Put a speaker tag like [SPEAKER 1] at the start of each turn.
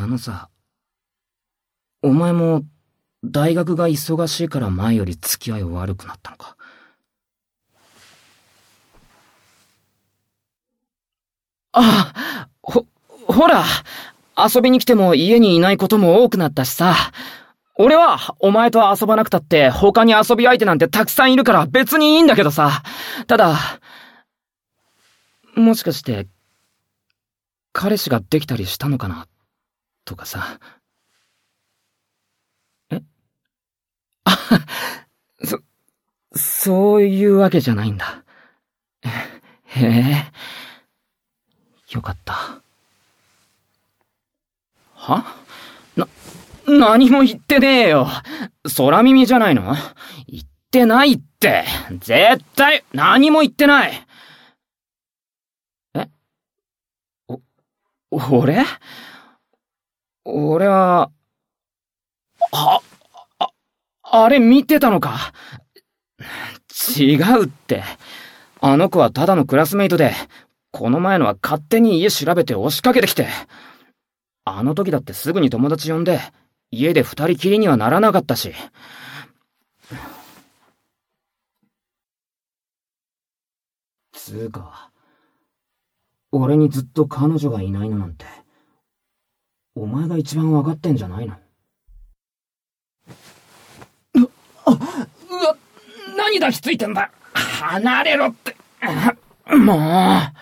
[SPEAKER 1] さ、お前も大学が忙しいから前より付き合い悪くなったのか？ほら、遊びに来ても家にいないことも多くなったしさ。俺はお前と遊ばなくたって他に遊び相手なんてたくさんいるから別にいいんだけどさ。ただ、もしかして彼氏ができたりしたのかなとかさ。あ、そういうわけじゃないんだ。へえ、よかった。は？何も言ってねえよ。空耳じゃないの？言ってないって。絶対、何も言ってない。え？俺は、あれ見てたのか？違うって。あの子はただのクラスメイトで、この前のは勝手に家調べて押しかけてきて。あの時だってすぐに友達呼んで、家で二人きりにはならなかったし。つうか、俺にずっと彼女がいないのなんて、お前が一番わかってんじゃないの？うわ、何抱きついてんだ。離れろって。もう。